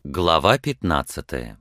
Глава 15.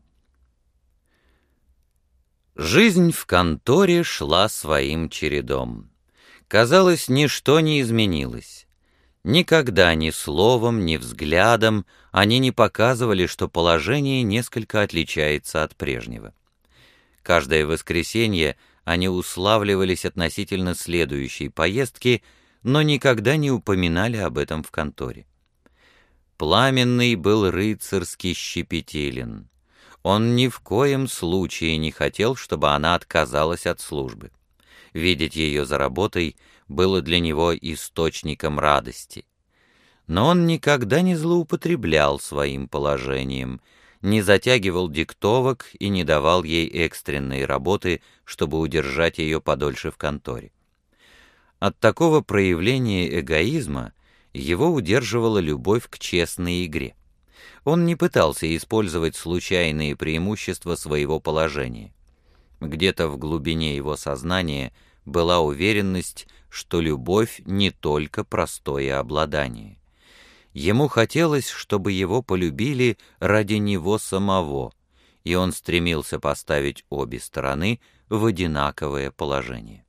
Жизнь в конторе шла своим чередом. Казалось, ничто не изменилось. Никогда ни словом, ни взглядом они не показывали, что положение несколько отличается от прежнего. Каждое воскресенье они уславливались относительно следующей поездки, но никогда не упоминали об этом в конторе. Пламенный был рыцарски щепетилен. Он ни в коем случае не хотел, чтобы она отказалась от службы. Видеть ее за работой было для него источником радости. Но он никогда не злоупотреблял своим положением, не затягивал диктовок и не давал ей экстренной работы, чтобы удержать ее подольше в конторе. От такого проявления эгоизма его удерживала любовь к честной игре. Он не пытался использовать случайные преимущества своего положения. Где-то в глубине его сознания была уверенность, что любовь не только простое обладание. Ему хотелось, чтобы его полюбили ради него самого, и он стремился поставить обе стороны в одинаковое положение.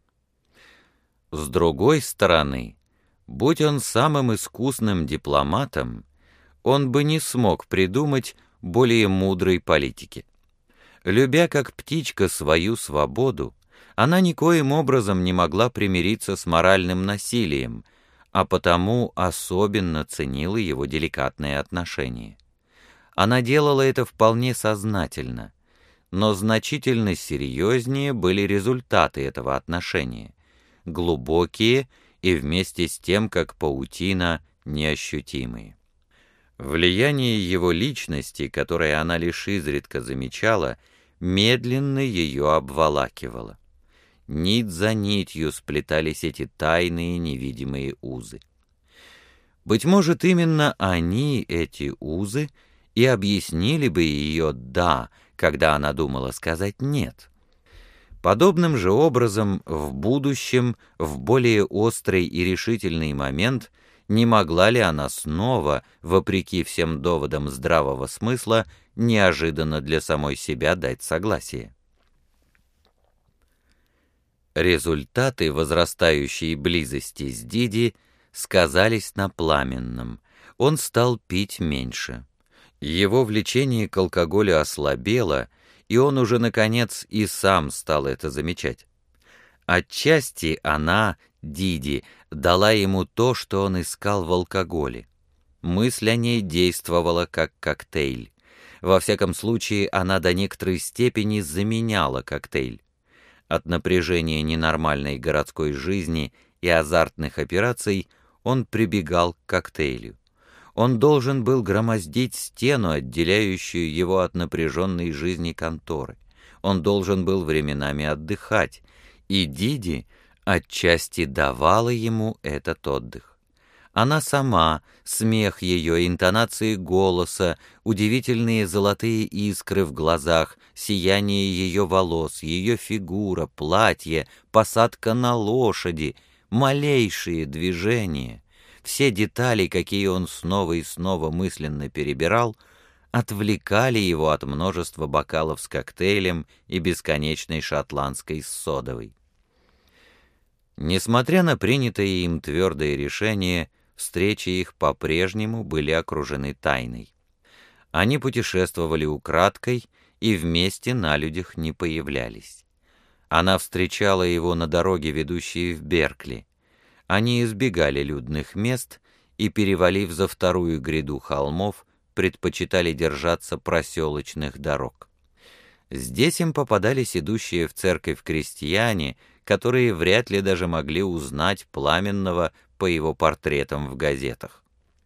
С другой стороны, будь он самым искусным дипломатом, он бы не смог придумать более мудрой политики. Любя как птичка свою свободу, она никоим образом не могла примириться с моральным насилием, а потому особенно ценила его деликатные отношения. Она делала это вполне сознательно, но значительно серьезнее были результаты этого отношения, глубокие и вместе с тем, как паутина, неощутимые. Влияние его личности, которое она лишь изредка замечала, медленно ее обволакивало. Нить за нитью сплетались эти тайные невидимые узы. Быть может, именно они, эти узы, и объяснили бы ее «да», когда она думала сказать «нет». Подобным же образом в будущем, в более острый и решительный момент, не могла ли она снова, вопреки всем доводам здравого смысла, неожиданно для самой себя дать согласие? Результаты возрастающей близости с Диди сказались на Пламенном. Он стал пить меньше. Его влечение к алкоголю ослабело, и он уже, наконец, и сам стал это замечать. Отчасти она, Диди, дала ему то, что он искал в алкоголе. Мысль о ней действовала как коктейль. Во всяком случае, она до некоторой степени заменяла коктейль. От напряжения ненормальной городской жизни и азартных операций он прибегал к коктейлю. Он должен был громоздить стену, отделяющую его от напряженной жизни конторы. Он должен был временами отдыхать, и Диди отчасти давала ему этот отдых. Она сама, смех ее, интонации голоса, удивительные золотые искры в глазах, сияние ее волос, ее фигура, платье, посадка на лошади, малейшие движения, все детали, какие он снова и снова мысленно перебирал, отвлекали его от множества бокалов с коктейлем и бесконечной шотландской с содовой. Несмотря на принятое им твердое решение, встречи их по-прежнему были окружены тайной. Они путешествовали украдкой и вместе на людях не появлялись. Она встречала его на дороге, ведущей в Беркли. Они избегали людных мест и, перевалив за вторую гряду холмов, предпочитали держаться проселочных дорог. Здесь им попадались идущие в церковь крестьяне, которые вряд ли даже могли узнать Пламенного по его портретам в газетах.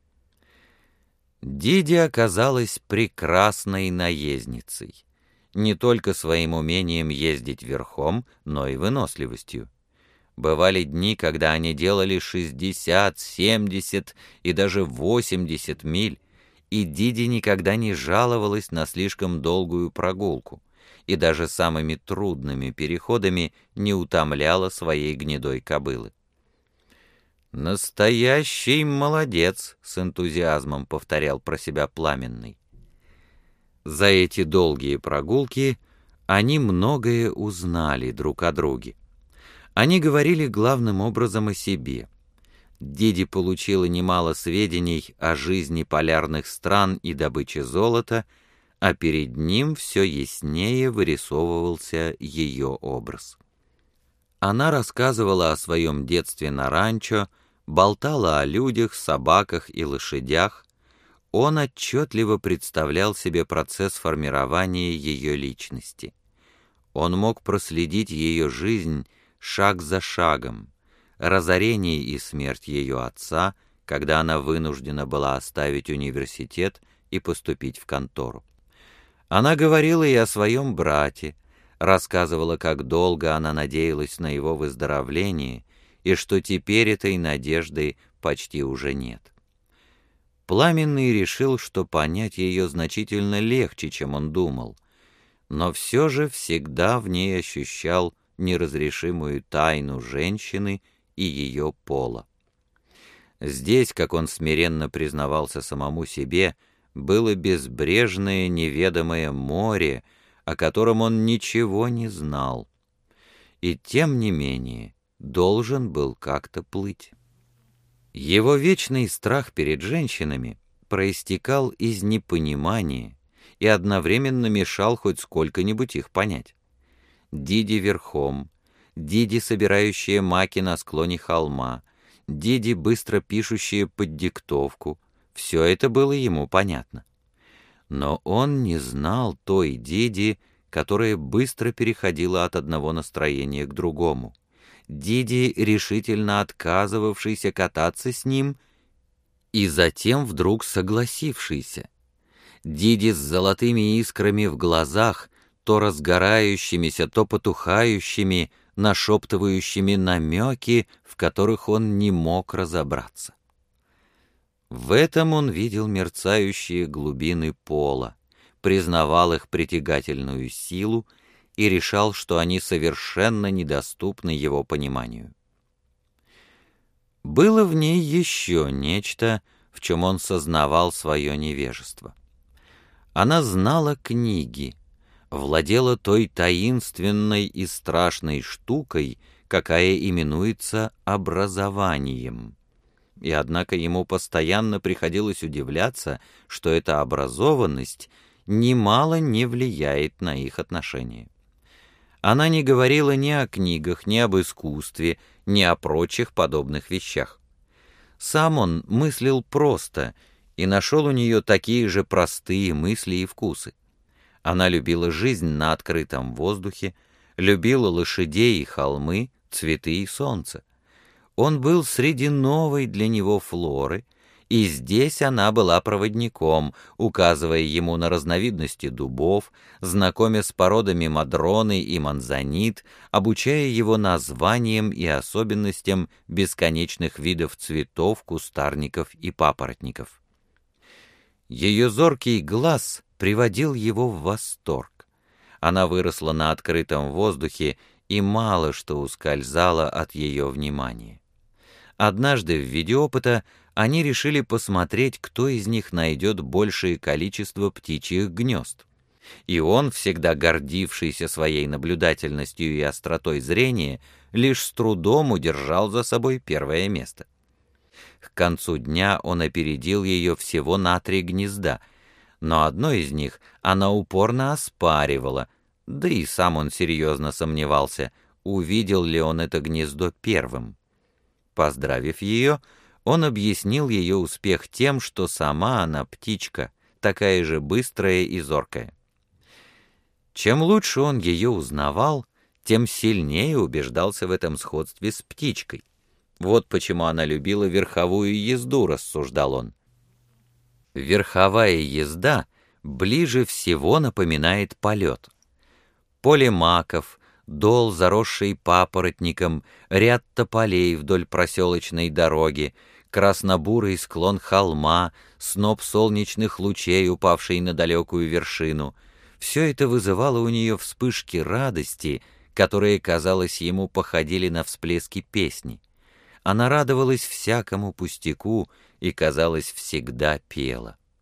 Диди оказалась прекрасной наездницей, не только своим умением ездить верхом, но и выносливостью. Бывали дни, когда они делали 60, 70 и даже 80 миль, и Диди никогда не жаловалась на слишком долгую прогулку, и даже самыми трудными переходами не утомляла своей гнедой кобылы. «Настоящий молодец!» — с энтузиазмом повторял про себя Пламенный. За эти долгие прогулки они многое узнали друг о друге. Они говорили главным образом о себе. Диди получила немало сведений о жизни полярных стран и добыче золота, а перед ним все яснее вырисовывался ее образ. Она рассказывала о своем детстве на ранчо, болтала о людях, собаках и лошадях. Он отчетливо представлял себе процесс формирования ее личности. Он мог проследить ее жизнь шаг за шагом, разорение и смерть ее отца, когда она вынуждена была оставить университет и поступить в контору. Она говорила и о своем брате, рассказывала, как долго она надеялась на его выздоровление и что теперь этой надежды почти уже нет. Пламенный решил, что понять ее значительно легче, чем он думал, но все же всегда в ней ощущал неразрешимую тайну женщины и ее пола. Здесь, как он смиренно признавался самому себе, было безбрежное неведомое море, о котором он ничего не знал, и тем не менее должен был как-то плыть. Его вечный страх перед женщинами проистекал из непонимания и одновременно мешал хоть сколько-нибудь их понять. Диди верхом, Диди, собирающая маки на склоне холма, Диди, быстро пишущая под диктовку — все это было ему понятно. Но он не знал той Диди, которая быстро переходила от одного настроения к другому. Диди, решительно отказывавшийся кататься с ним и затем вдруг согласившийся. Диди с золотыми искрами в глазах, то разгорающимися, то потухающими, нашептывающими намеки, в которых он не мог разобраться. В этом он видел мерцающие глубины пола, признавал их притягательную силу и решал, что они совершенно недоступны его пониманию. Было в ней еще нечто, в чем он сознавал свое невежество. Она знала книги, владела той таинственной и страшной штукой, какая именуется образованием. И однако ему постоянно приходилось удивляться, что эта образованность немало не влияет на их отношения. Она не говорила ни о книгах, ни об искусстве, ни о прочих подобных вещах. Сам он мыслил просто и нашел у нее такие же простые мысли и вкусы. Она любила жизнь на открытом воздухе, любила лошадей и холмы, цветы и солнце. Он был среди новой для него флоры, и здесь она была проводником, указывая ему на разновидности дубов, знакомя с породами мадроны и манзанит, обучая его названиям и особенностям бесконечных видов цветов, кустарников и папоротников. Ее зоркий глаз приводил его в восторг. Она выросла на открытом воздухе, и мало что ускользало от ее внимания. Однажды в виде опыта они решили посмотреть, кто из них найдет большее количество птичьих гнезд. И он, всегда гордившийся своей наблюдательностью и остротой зрения, лишь с трудом удержал за собой первое место. К концу дня он опередил ее всего на 3 гнезда, но одно из них она упорно оспаривала, да и сам он серьезно сомневался, увидел ли он это гнездо первым. Поздравив ее, он объяснил ее успех тем, что сама она птичка, такая же быстрая и зоркая. Чем лучше он ее узнавал, тем сильнее убеждался в этом сходстве с птичкой. Вот почему она любила верховую езду, рассуждал он. Верховая езда ближе всего напоминает полет. Поле маков, дол, заросший папоротником, ряд тополей вдоль проселочной дороги, краснобурый склон холма, сноп солнечных лучей, упавший на далекую вершину — все это вызывало у нее вспышки радости, которые, казалось ему, походили на всплески песни. Она радовалась всякому пустяку и, казалось, всегда пела.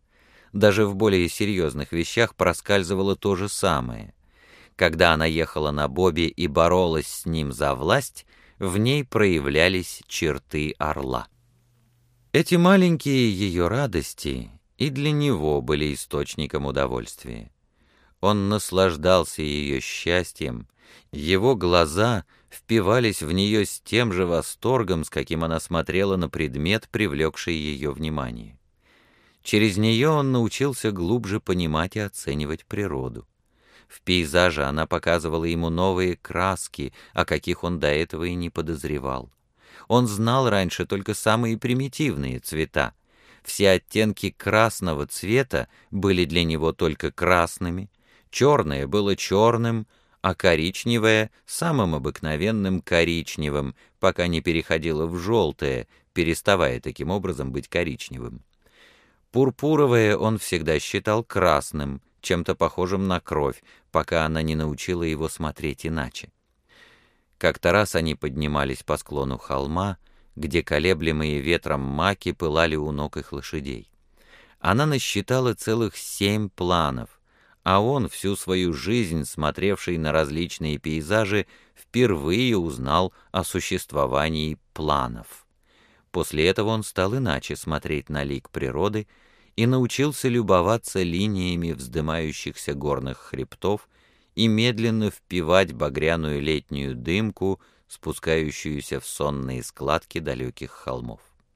Даже в более серьезных вещах проскальзывало то же самое. Когда она ехала на Бобе и боролась с ним за власть, в ней проявлялись черты орла. Эти маленькие ее радости и для него были источником удовольствия. Он наслаждался ее счастьем, его глаза впивались в нее с тем же восторгом, с каким она смотрела на предмет, привлекший ее внимание. Через нее он научился глубже понимать и оценивать природу. В пейзаже она показывала ему новые краски, о каких он до этого и не подозревал. Он знал раньше только самые примитивные цвета. Все оттенки красного цвета были для него только красными, черное было черным, а коричневое — самым обыкновенным коричневым, пока не переходило в желтое, переставая таким образом быть коричневым. Пурпуровое он всегда считал красным, чем-то похожим на кровь, пока она не научила его смотреть иначе. Как-то раз они поднимались по склону холма, где колеблемые ветром маки пылали у ног их лошадей. Она насчитала целых 7 планов, а он, всю свою жизнь смотревший на различные пейзажи, впервые узнал о существовании планов. После этого он стал иначе смотреть на лик природы и научился любоваться линиями вздымающихся горных хребтов и медленно впивать багряную летнюю дымку, спускающуюся в сонные складки далеких холмов.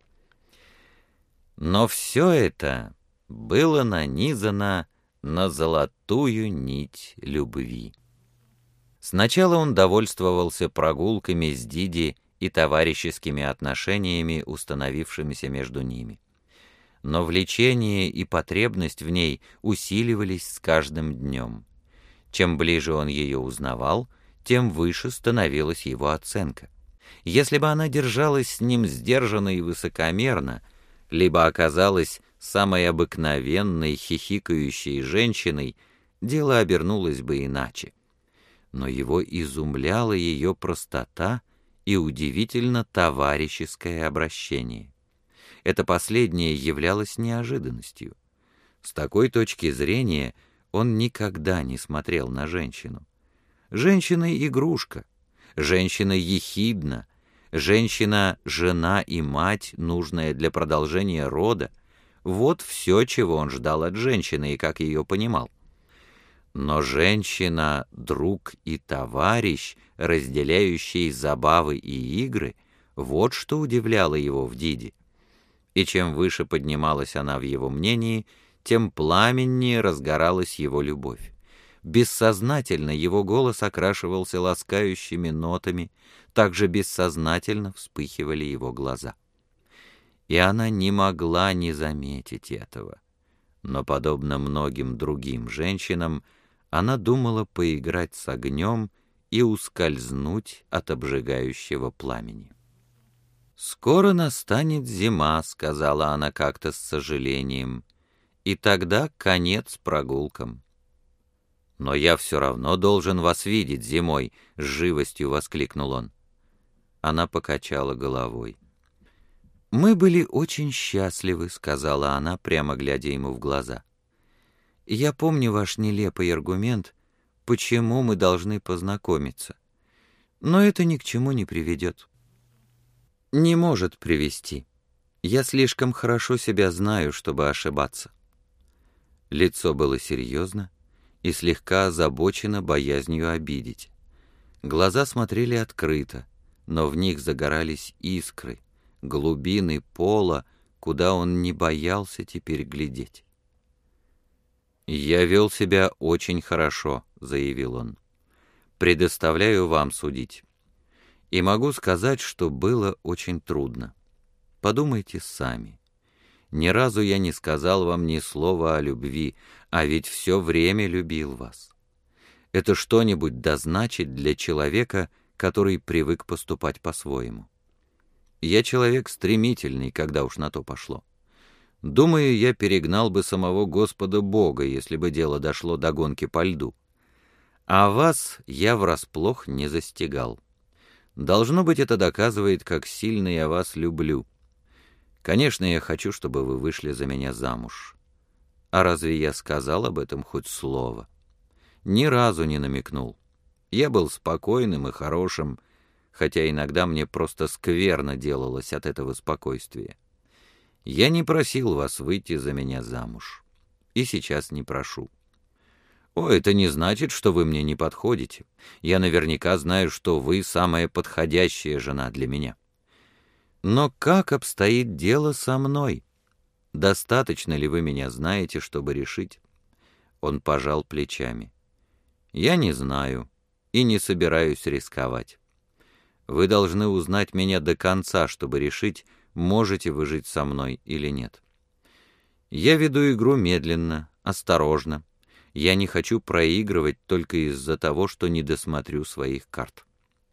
Но все это было нанизано на золотую нить любви. Сначала он довольствовался прогулками с Диди и товарищескими отношениями, установившимися между ними. Но влечение и потребность в ней усиливались с каждым днем. Чем ближе он ее узнавал, тем выше становилась его оценка. Если бы она держалась с ним сдержанно и высокомерно, либо оказалась самой обыкновенной хихикающей женщиной, дело обернулось бы иначе. Но его изумляла ее простота и удивительно товарищеское обращение. Это последнее являлось неожиданностью. С такой точки зрения он никогда не смотрел на женщину. Женщина — игрушка, женщина — ехидна, женщина — жена и мать, нужная для продолжения рода. Вот все, чего он ждал от женщины и как ее понимал. Но женщина — друг и товарищ, разделяющий забавы и игры, вот что удивляло его в Диди. И чем выше поднималась она в его мнении, тем пламеннее разгоралась его любовь. Бессознательно его голос окрашивался ласкающими нотами, также бессознательно вспыхивали его глаза. И она не могла не заметить этого. Но, подобно многим другим женщинам, она думала поиграть с огнем и ускользнуть от обжигающего пламени. «Скоро настанет зима», — сказала она как-то с сожалением, «и тогда конец прогулкам». «Но я все равно должен вас видеть зимой», — с живостью воскликнул он. Она покачала головой. «Мы были очень счастливы», — сказала она, прямо глядя ему в глаза. «Я помню ваш нелепый аргумент, почему мы должны познакомиться. Но это ни к чему не приведет». «Не может привести. Я слишком хорошо себя знаю, чтобы ошибаться». Лицо было серьезно и слегка озабочено боязнью обидеть. Глаза смотрели открыто, но в них загорались искры, глубины пола, куда он не боялся теперь глядеть. «Я вел себя очень хорошо», — заявил он. «Предоставляю вам судить. И могу сказать, что было очень трудно. Подумайте сами. Ни разу я не сказал вам ни слова о любви, а ведь все время любил вас. Это что-нибудь дозначит для человека, который привык поступать по-своему. Я человек стремительный, когда уж на то пошло. Думаю, я перегнал бы самого Господа Бога, если бы дело дошло до гонки по льду. А вас я врасплох не застигал. Должно быть, это доказывает, как сильно я вас люблю. Конечно, я хочу, чтобы вы вышли за меня замуж. А разве я сказал об этом хоть слово? Ни разу не намекнул. Я был спокойным и хорошим, хотя иногда мне просто скверно делалось от этого спокойствия. Я не просил вас выйти за меня замуж. И сейчас не прошу. О, это не значит, что вы мне не подходите. Я наверняка знаю, что вы самая подходящая жена для меня. Но как обстоит дело со мной? Достаточно ли вы меня знаете, чтобы решить? Он пожал плечами. Я не знаю и не собираюсь рисковать. Вы должны узнать меня до конца, чтобы решить, можете вы жить со мной или нет. Я веду игру медленно, осторожно. Я не хочу проигрывать только из-за того, что не досмотрю своих карт.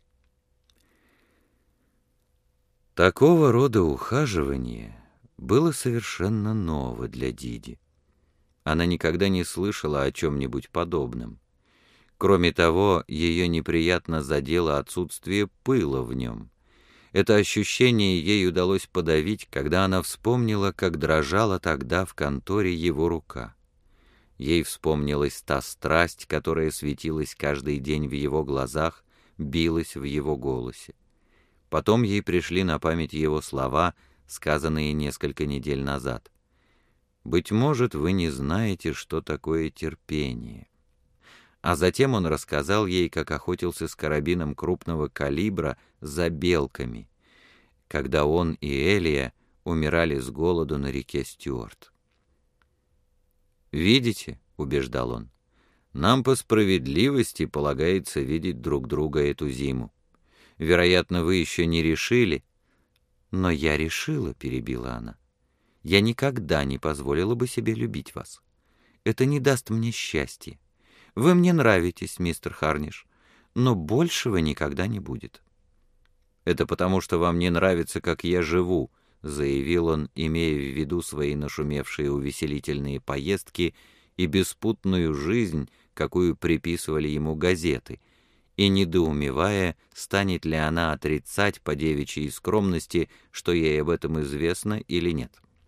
Такого рода ухаживание было совершенно ново для Диди. Она никогда не слышала о чем-нибудь подобном. Кроме того, ее неприятно задело отсутствие пыла в нем. Это ощущение ей удалось подавить, когда она вспомнила, как дрожала тогда в конторе его рука. Ей вспомнилась та страсть, которая светилась каждый день в его глазах, билась в его голосе. Потом ей пришли на память его слова, сказанные несколько недель назад. «Быть может, вы не знаете, что такое терпение». А затем он рассказал ей, как охотился с карабином крупного калибра за белками, когда он и Элия умирали с голоду на реке Стюарт. «Видите?» — убеждал он. «Нам по справедливости полагается видеть друг друга эту зиму. Вероятно, вы еще не решили». «Но я решила», — перебила она. «Я никогда не позволила бы себе любить вас. Это не даст мне счастья. Вы мне нравитесь, мистер Харниш, но большего никогда не будет». «Это потому, что вам не нравится, как я живу», — заявил он, имея в виду свои нашумевшие увеселительные поездки и беспутную жизнь, какую приписывали ему газеты, и недоумевая, станет ли она отрицать по девичьей скромности, что ей об этом известно или нет.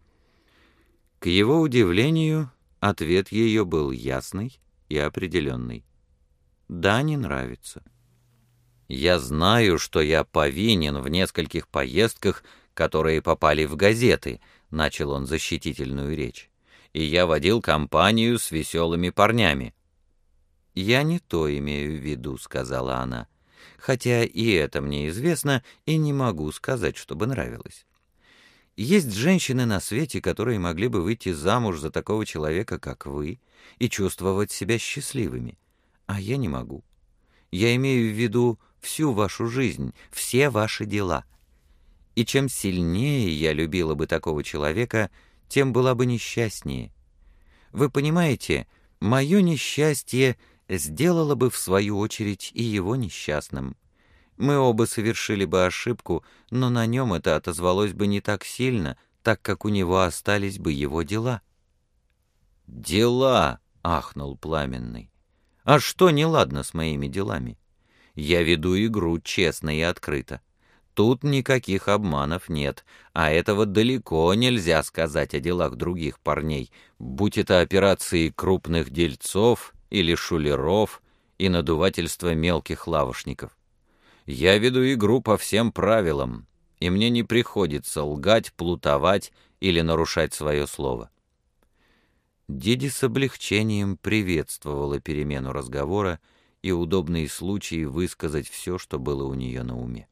К его удивлению, ответ ее был ясный и определенный. «Да, не нравится». «Я знаю, что я повинен в нескольких поездках, которые попали в газеты», — начал он защитительную речь, «и я водил компанию с веселыми парнями». «Я не то имею в виду», — сказала она, «хотя и это мне известно, и не могу сказать, чтобы нравилось. Есть женщины на свете, которые могли бы выйти замуж за такого человека, как вы, и чувствовать себя счастливыми, а я не могу. Я имею в виду всю вашу жизнь, все ваши дела. И чем сильнее я любила бы такого человека, тем была бы несчастнее. Вы понимаете, мое несчастье сделало бы в свою очередь и его несчастным. Мы оба совершили бы ошибку, но на нем это отозвалось бы не так сильно, так как у него остались бы его дела». «Дела!» — ахнул Пламенный. «А что неладно с моими делами? Я веду игру честно и открыто. Тут никаких обманов нет, а этого далеко нельзя сказать о делах других парней, будь это операции крупных дельцов или шулеров и надувательство мелких лавошников. Я веду игру по всем правилам, и мне не приходится лгать, плутовать или нарушать свое слово». Диди с облегчением приветствовала перемену разговора и удобный случай высказать все, что было у нее на уме.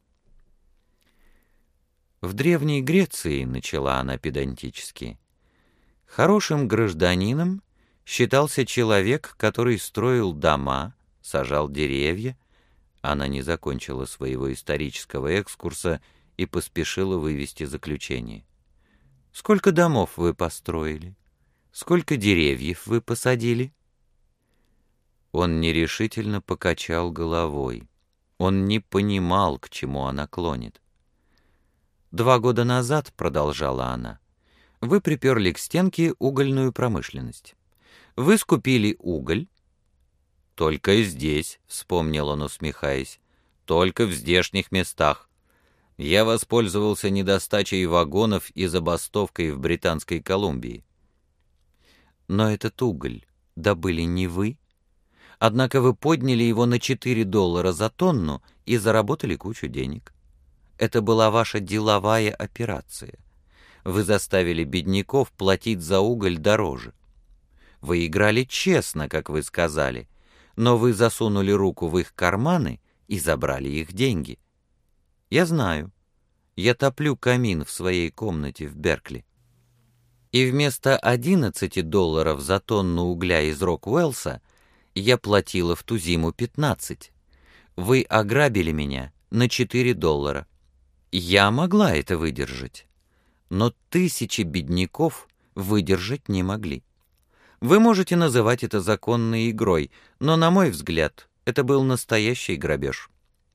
«В Древней Греции, — начала она педантически, — хорошим гражданином считался человек, который строил дома, сажал деревья». Она не закончила своего исторического экскурса и поспешила вывести заключение. «Сколько домов вы построили? Сколько деревьев вы посадили?» Он нерешительно покачал головой. Он не понимал, к чему она клонит. «2 года назад, — продолжала она, — вы приперли к стенке угольную промышленность. Вы скупили уголь». «Только здесь», — вспомнил он, усмехаясь, — «только в здешних местах. Я воспользовался недостачей вагонов и забастовкой в Британской Колумбии». Но этот уголь добыли не вы. Однако вы подняли его на $4 за тонну и заработали кучу денег. Это была ваша деловая операция. Вы заставили бедняков платить за уголь дороже. Вы играли честно, как вы сказали, но вы засунули руку в их карманы и забрали их деньги. Я знаю. Я топлю камин в своей комнате в Беркли. И вместо $11 за тонну угля из Рок-Уэллса я платила в ту зиму 15. Вы ограбили меня на $4. Я могла это выдержать, но тысячи бедняков выдержать не могли. Вы можете называть это законной игрой, но, на мой взгляд, это был настоящий грабеж.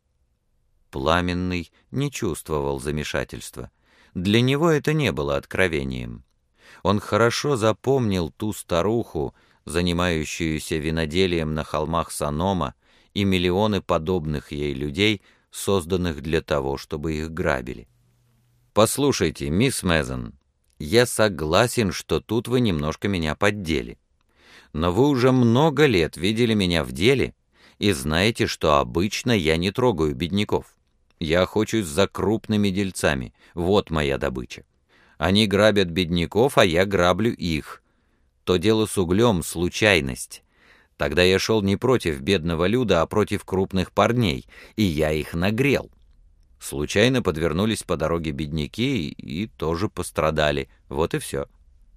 Пламенный не чувствовал замешательства. Для него это не было откровением. Он хорошо запомнил ту старуху, занимающуюся виноделием на холмах Санома, и миллионы подобных ей людей, созданных для того, чтобы их грабили. «Послушайте, мисс Мэзон, я согласен, что тут вы немножко меня поддели. Но вы уже много лет видели меня в деле и знаете, что обычно я не трогаю бедняков. Я охочусь за крупными дельцами, вот моя добыча. Они грабят бедняков, а я граблю их. То дело с углем — случайность. Тогда я шел не против бедного люда, а против крупных парней, и я их нагрел. Случайно подвернулись по дороге бедняки и тоже пострадали. Вот и все.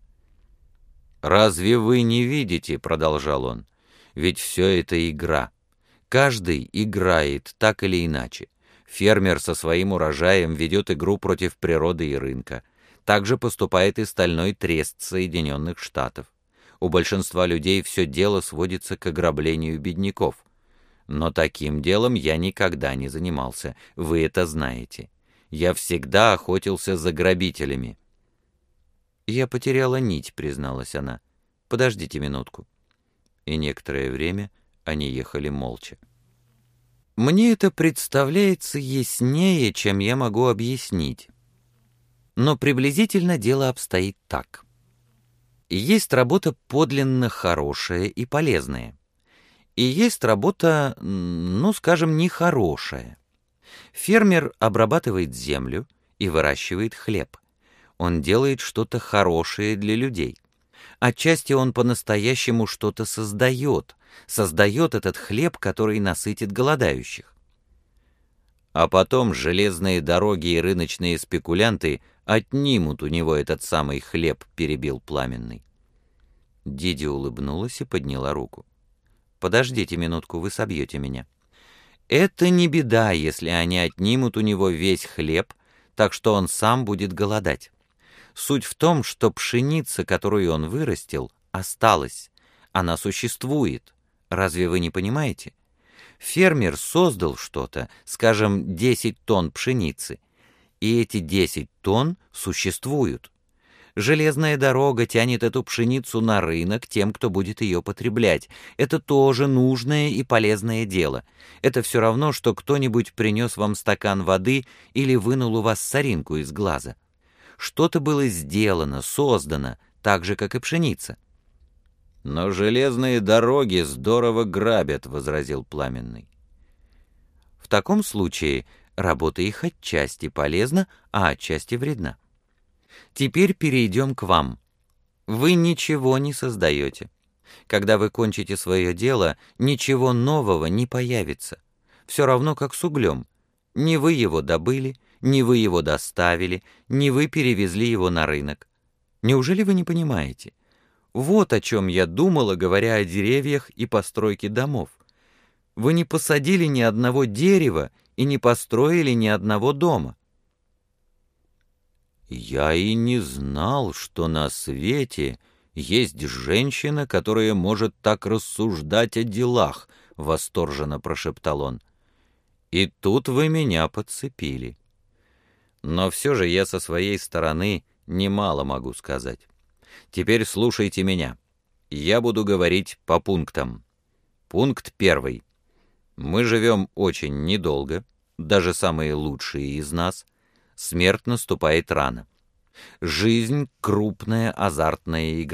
«Разве вы не видите, — продолжал он, — ведь все это игра. Каждый играет так или иначе. Фермер со своим урожаем ведет игру против природы и рынка. Так же поступает и Стальной трест Соединенных Штатов. У большинства людей все дело сводится к ограблению бедняков. Но таким делом я никогда не занимался, вы это знаете. Я всегда охотился за грабителями». «Я потеряла нить», — призналась она. «Подождите минутку». И некоторое время они ехали молча. «Мне это представляется яснее, чем я могу объяснить. Но приблизительно дело обстоит так. Есть работа подлинно хорошая и полезная. И есть работа, ну, скажем, нехорошая. Фермер обрабатывает землю и выращивает хлеб. Он делает что-то хорошее для людей. Отчасти он по-настоящему что-то создает этот хлеб, который насытит голодающих. А потом железные дороги и рыночные спекулянты отнимут у него этот самый хлеб, перебил Пламенный. Диди улыбнулась и подняла руку. «Подождите минутку, вы собьете меня. Это не беда, если они отнимут у него весь хлеб, так что он сам будет голодать. Суть в том, что пшеница, которую он вырастил, осталась. Она существует. Разве вы не понимаете? Фермер создал что-то, скажем, 10 тонн пшеницы, и эти 10 тонн существуют. Железная дорога тянет эту пшеницу на рынок тем, кто будет ее потреблять. Это тоже нужное и полезное дело. Это все равно, что кто-нибудь принес вам стакан воды или вынул у вас соринку из глаза. Что-то было сделано, создано, так же, как и пшеница. «Но железные дороги здорово грабят», — возразил Пламенный. «В таком случае работа их отчасти полезна, а отчасти вредна. Теперь перейдем к вам. Вы ничего не создаете. Когда вы кончите свое дело, ничего нового не появится. Все равно, как с углем. Не вы его добыли, не вы его доставили, не вы перевезли его на рынок. Неужели вы не понимаете? Вот о чем я думала, говоря о деревьях и постройке домов. Вы не посадили ни одного дерева и не построили ни одного дома. «Я и не знал, что на свете есть женщина, которая может так рассуждать о делах», — восторженно прошептал он. «И тут вы меня подцепили. Но все же я со своей стороны немало могу сказать. Теперь слушайте меня. Я буду говорить по пунктам. Пункт 1. Мы живем очень недолго, даже самые лучшие из нас. Смерть наступает рано. Жизнь — крупная азартная игра.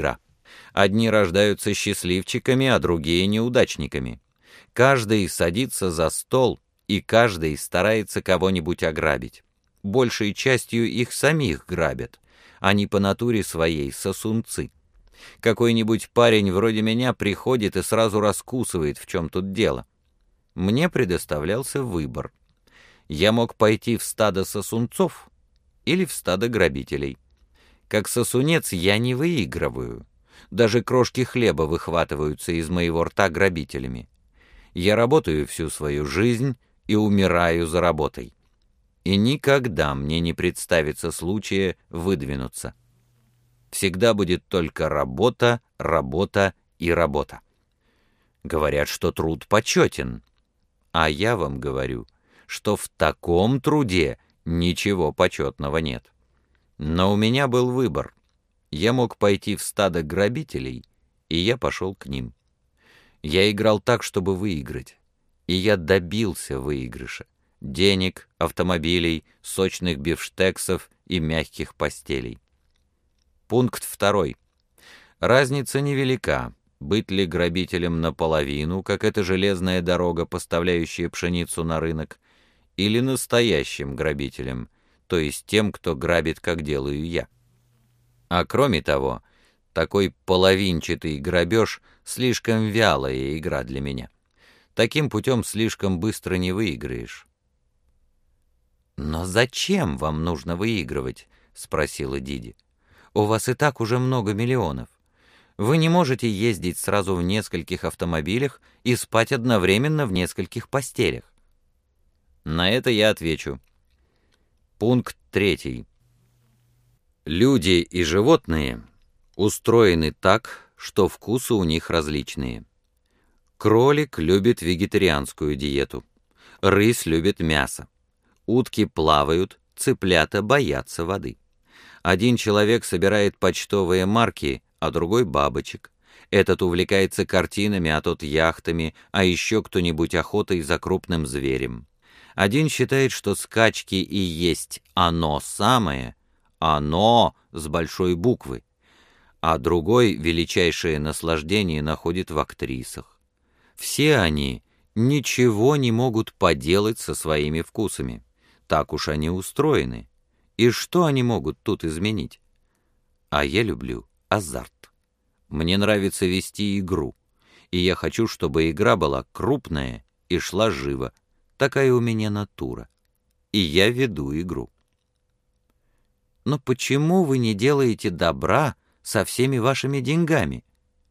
Одни рождаются счастливчиками, а другие неудачниками. Каждый садится за стол, и каждый старается кого-нибудь ограбить. Большей частью их самих грабят. Они по натуре своей сосунцы. Какой-нибудь парень вроде меня приходит и сразу раскусывает, в чем тут дело. Мне предоставлялся выбор. Я мог пойти в стадо сосунцов или в стадо грабителей. Как сосунец я не выигрываю. Даже крошки хлеба выхватываются из моего рта грабителями. Я работаю всю свою жизнь и умираю за работой. И никогда мне не представится случая выдвинуться. Всегда будет только работа, работа и работа. Говорят, что труд почетен. А я вам говорю, что в таком труде ничего почетного нет. Но у меня был выбор. Я мог пойти в стадо грабителей, и я пошел к ним. Я играл так, чтобы выиграть. И я добился выигрыша. Денег, автомобилей, сочных бифштексов и мягких постелей. Пункт 2. Разница невелика, быть ли грабителем наполовину, как эта железная дорога, поставляющая пшеницу на рынок, или настоящим грабителем, то есть тем, кто грабит, как делаю я. А кроме того, такой половинчатый грабеж — слишком вялая игра для меня. Таким путем слишком быстро не выиграешь. «Но зачем вам нужно выигрывать?» — спросила Диди. «У вас и так уже много миллионов. Вы не можете ездить сразу в нескольких автомобилях и спать одновременно в нескольких постелях». На это я отвечу. Пункт 3. Люди и животные устроены так, что вкусы у них различные. Кролик любит вегетарианскую диету, рысь любит мясо, утки плавают, цыплята боятся воды. Один человек собирает почтовые марки, а другой — бабочек. Этот увлекается картинами, а тот — яхтами, а еще кто-нибудь — охотой за крупным зверем. Один считает, что скачки и есть оно самое, оно с большой буквы, а другой величайшее наслаждение находит в актрисах. Все они ничего не могут поделать со своими вкусами. Так уж они устроены. И что они могут тут изменить? А я люблю азарт. Мне нравится вести игру. И я хочу, чтобы игра была крупная и шла живо. Такая у меня натура. И я веду игру. Но почему вы не делаете добра со всеми вашими деньгами?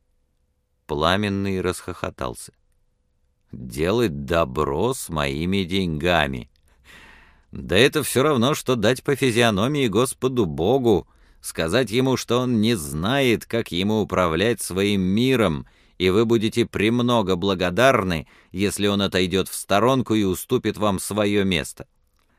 Пламенный расхохотался. Делать добро с моими деньгами. Да это все равно, что дать по физиономии Господу Богу, сказать ему, что он не знает, как ему управлять своим миром, и вы будете премного благодарны, если он отойдет в сторонку и уступит вам свое место.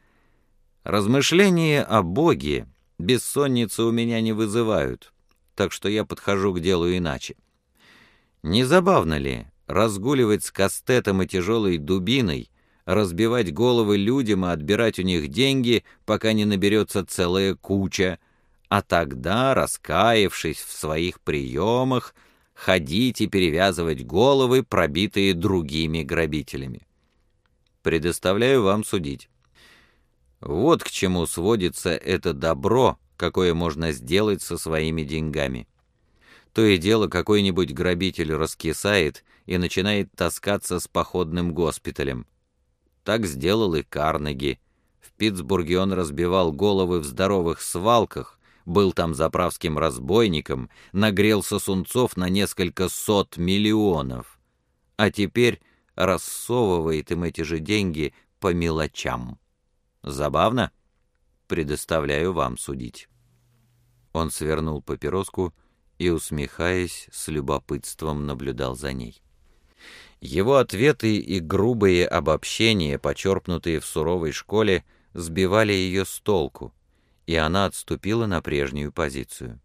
Размышления о Боге бессонницы у меня не вызывают, так что я подхожу к делу иначе. Не забавно ли разгуливать с кастетом и тяжелой дубиной, разбивать головы людям и отбирать у них деньги, пока не наберется целая куча, а тогда, раскаявшись в своих приемах, ходить и перевязывать головы, пробитые другими грабителями? Предоставляю вам судить. Вот к чему сводится это добро, какое можно сделать со своими деньгами. То и дело какой-нибудь грабитель раскисает и начинает таскаться с походным госпиталем. Так сделал и Карнеги. В Питтсбурге он разбивал головы в здоровых свалках, был там заправским разбойником, нагрел сосунцов на несколько сот миллионов. А теперь рассовывает им эти же деньги по мелочам. Забавно? Предоставляю вам судить. Он свернул папироску и, усмехаясь, с любопытством наблюдал за ней. Его ответы и грубые обобщения, почерпнутые в суровой школе, сбивали ее с толку, и она отступила на прежнюю позицию.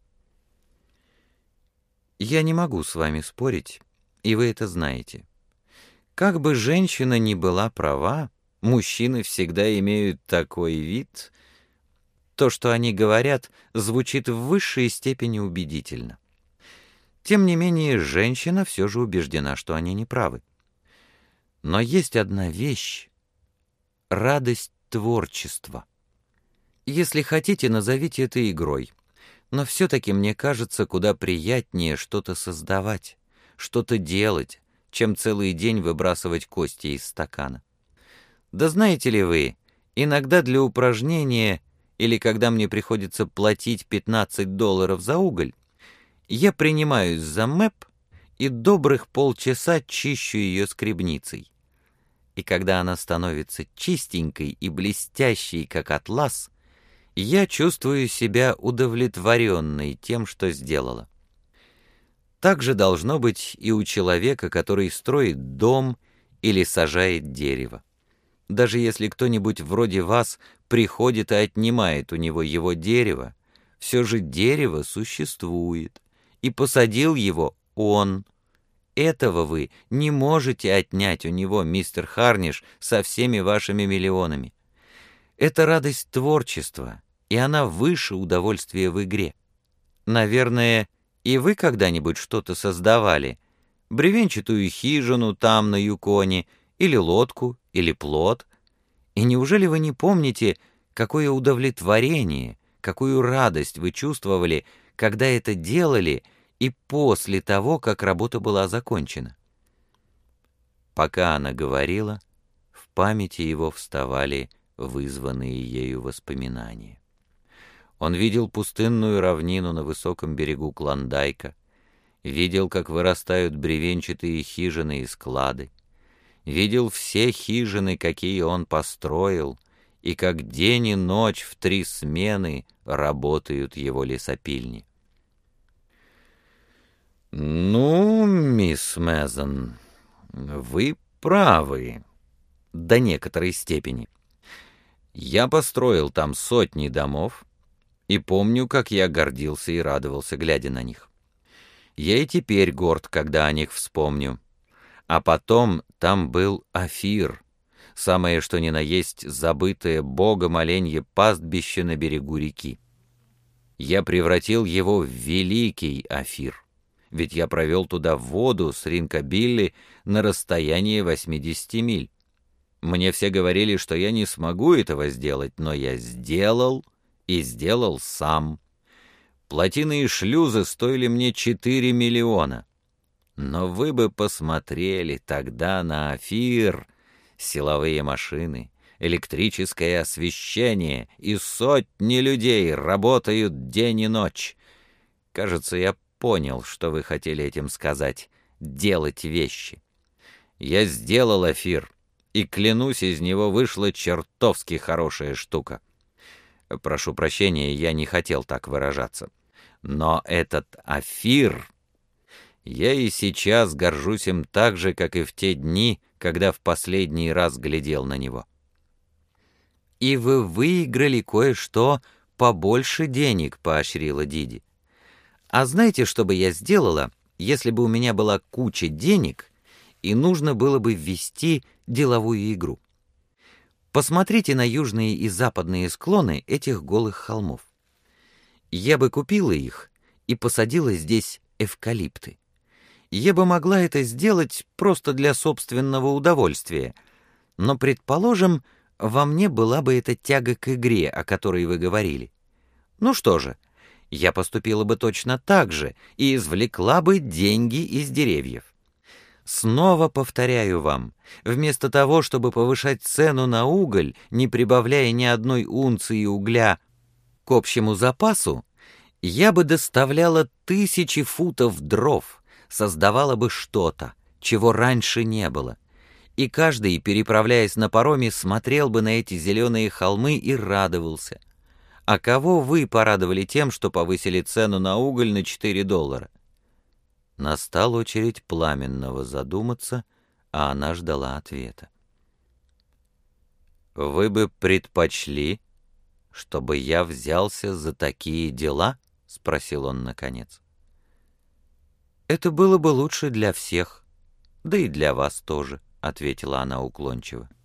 «Я не могу с вами спорить, и вы это знаете. Как бы женщина ни была права, мужчины всегда имеют такой вид. То, что они говорят, звучит в высшей степени убедительно. Тем не менее, женщина все же убеждена, что они неправы. Но есть одна вещь — радость творчества. Если хотите, назовите это игрой, но все-таки мне кажется, куда приятнее что-то создавать, что-то делать, чем целый день выбрасывать кости из стакана. Да знаете ли вы, иногда для упражнения или когда мне приходится платить $15 за уголь, я принимаюсь за мэп и добрых полчаса чищу ее скребницей. И когда она становится чистенькой и блестящей, как атлас, я чувствую себя удовлетворенной тем, что сделала. Так же должно быть и у человека, который строит дом или сажает дерево. Даже если кто-нибудь вроде вас приходит и отнимает у него его дерево, все же дерево существует, и посадил его он. Этого вы не можете отнять у него, мистер Харниш, со всеми вашими миллионами. Это радость творчества, и она выше удовольствия в игре. Наверное, и вы когда-нибудь что-то создавали? Бревенчатую хижину там, на Юконе, или лодку, или плот? И неужели вы не помните, какое удовлетворение, какую радость вы чувствовали, когда это делали, и после того, как работа была закончена? Пока она говорила, в памяти его вставали вызванные ею воспоминания. Он видел пустынную равнину на высоком берегу Клондайка, видел, как вырастают бревенчатые хижины и склады, видел все хижины, какие он построил, и как день и ночь в 3 смены работают его лесопильни. «Ну, мисс Мэзон, вы правы до некоторой степени. Я построил там сотни домов, и помню, как я гордился и радовался, глядя на них. Я и теперь горд, когда о них вспомню. А потом там был Офир, самое что ни на есть забытое богом оленье пастбище на берегу реки. Я превратил его в великий Офир, ведь я провел туда воду с Ринкобилли на расстоянии 80 миль. Мне все говорили, что я не смогу этого сделать, но я сделал и сделал сам. Плотины и шлюзы стоили мне 4 миллиона. Но вы бы посмотрели тогда на Офир, силовые машины, электрическое освещение, и сотни людей работают день и ночь. Кажется, я понял, что вы хотели этим сказать — делать вещи. Я сделал Офир, и, клянусь, из него вышла чертовски хорошая штука. Прошу прощения, я не хотел так выражаться. Но этот Офир... Я и сейчас горжусь им так же, как и в те дни, когда в последний раз глядел на него. «И вы выиграли кое-что побольше денег», — поощрила Диди. «А знаете, что бы я сделала, если бы у меня была куча денег и нужно было бы ввести деловую игру? Посмотрите на южные и западные склоны этих голых холмов. Я бы купила их и посадила здесь эвкалипты. Я бы могла это сделать просто для собственного удовольствия, но, предположим, во мне была бы эта тяга к игре, о которой вы говорили. Ну что же, я поступила бы точно так же и извлекла бы деньги из деревьев. Снова повторяю вам, вместо того, чтобы повышать цену на уголь, не прибавляя ни одной унции угля к общему запасу, я бы доставляла 1000 футов дров, создавала бы что-то, чего раньше не было, и каждый, переправляясь на пароме, смотрел бы на эти зеленые холмы и радовался. А кого вы порадовали тем, что повысили цену на уголь на $4? Настала очередь Пламенного задуматься, а она ждала ответа. «Вы бы предпочли, чтобы я взялся за такие дела?» — спросил он наконец. «Это было бы лучше для всех, да и для вас тоже», — ответила она уклончиво.